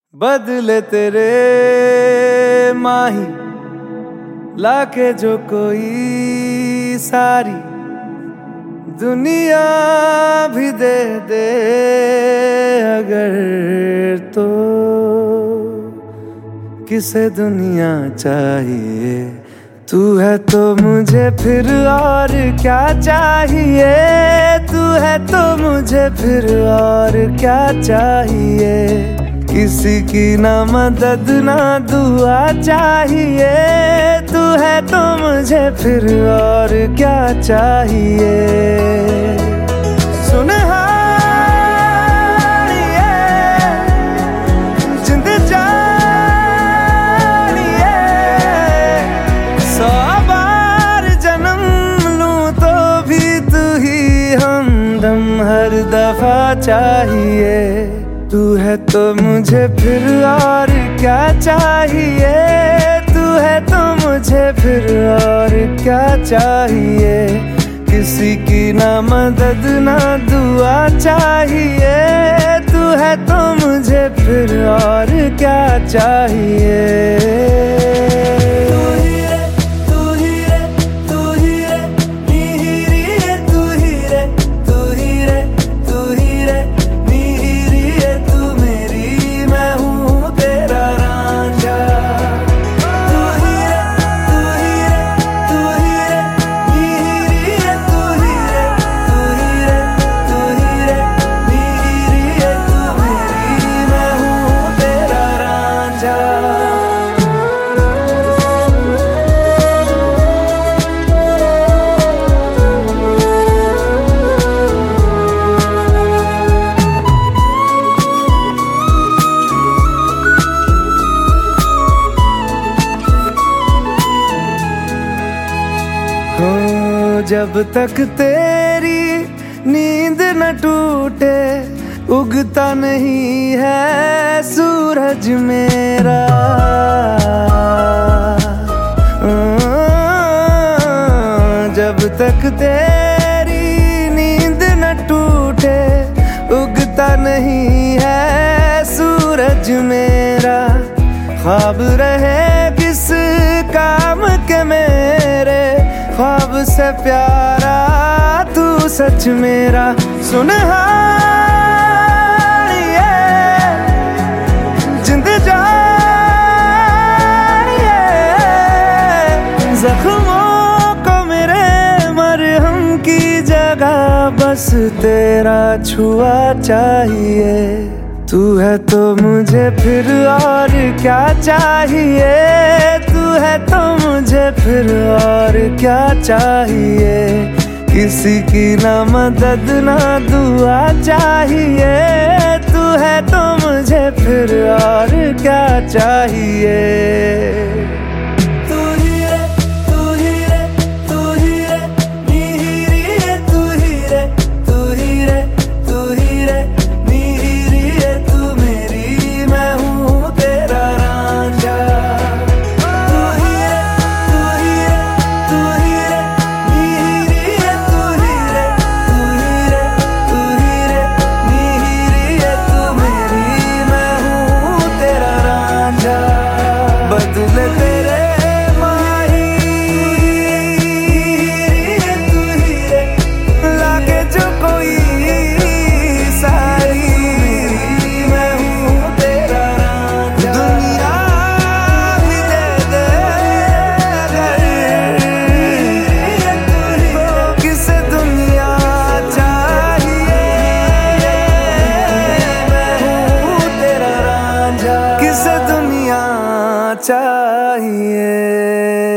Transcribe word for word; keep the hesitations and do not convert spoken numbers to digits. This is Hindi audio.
बदले तेरे माही लाके जो कोई सारी दुनिया भी दे दे अगर तो किसे दुनिया चाहिए। तू है तो मुझे फिर और क्या चाहिए, तू है तो मुझे फिर और क्या चाहिए। किसी की ना मदद ना दुआ चाहिए, तू है तो मुझे फिर और क्या चाहिए। सुन हर दफा चाहिए, तू है तो मुझे फिर और क्या चाहिए, तू है तो मुझे फिर और क्या चाहिए। किसी की ना मदद ना दुआ चाहिए, तू है तो मुझे फिर और क्या चाहिए। जब तक तेरी नींद न टूटे उगता नहीं है सूरज मेरा। जब तक तेरी नींद न टूटे उगता नहीं है सूरज मेरा। ख्वाब रहे किस काम के मेरे, ख्वाब से प्यारा तू सच मेरा। सुन जिंद जानिए जख्मों को मेरे मरहम की जगह बस तेरा छुआ चाहिए। तू है तो मुझे फिर और क्या चाहिए, तू है तो मुझे फिर और क्या चाहिए। किसी की ना मदद ना दुआ चाहिए, तू है तो मुझे फिर और क्या चाहिए। बदले तेरे माही तू ही लाके जो कोई सारी मैं हूँ तेरा रांझा। दुनिया भी दे दे अगर किसे दुनिया चाहिए। मैं हूँ तेरा रांझा, किसे दुनिया चाहिए।